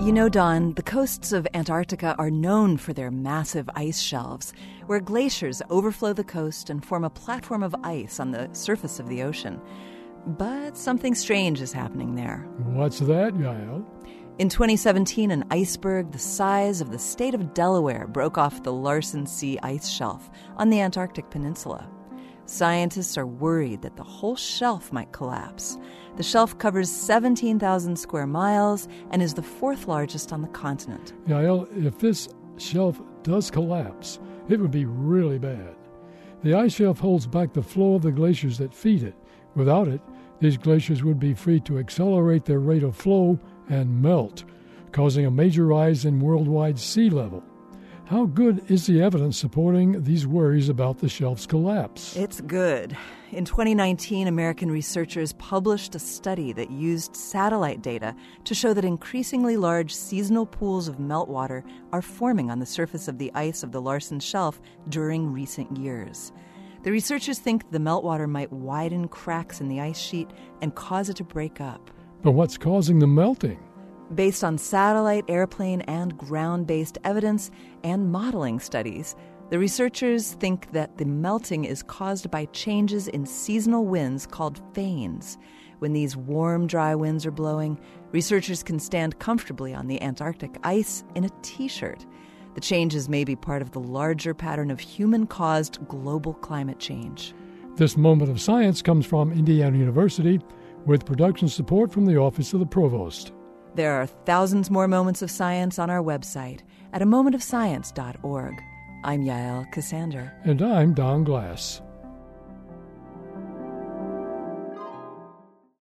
You know, Don, the coasts of Antarctica are known for their massive ice shelves, where glaciers overflow the coast and form a platform of ice on the surface of the ocean. But something strange is happening there. What's that, Yael? In 2017, an iceberg the size of the state of Delaware broke off the Larsen C ice shelf on the Antarctic Peninsula. Scientists are worried that the whole shelf might collapse. The shelf covers 17,000 square miles and is the fourth largest on the continent. Yael, if this shelf does collapse, it would be really bad. The ice shelf holds back the flow of the glaciers that feed it. Without it, these glaciers would be free to accelerate their rate of flow and melt, causing a major rise in worldwide sea level. How good is the evidence supporting these worries about the shelf's collapse? It's good. In 2019, American researchers published a study that used satellite data to show that increasingly large seasonal pools of meltwater are forming on the surface of the ice of the Larsen Shelf during recent years. The researchers think the meltwater might widen cracks in the ice sheet and cause it to break up. But what's causing the melting? Based on satellite, airplane, and ground-based evidence and modeling studies, the researchers think that the melting is caused by changes in seasonal winds called fanes. When these warm, dry winds are blowing, researchers can stand comfortably on the Antarctic ice in a T-shirt. The changes may be part of the larger pattern of human-caused global climate change. This moment of science comes from Indiana University with production support from the Office of the Provost. There are thousands more moments of science on our website at amomentofscience.org. I'm Yael Cassander. And I'm Don Glass.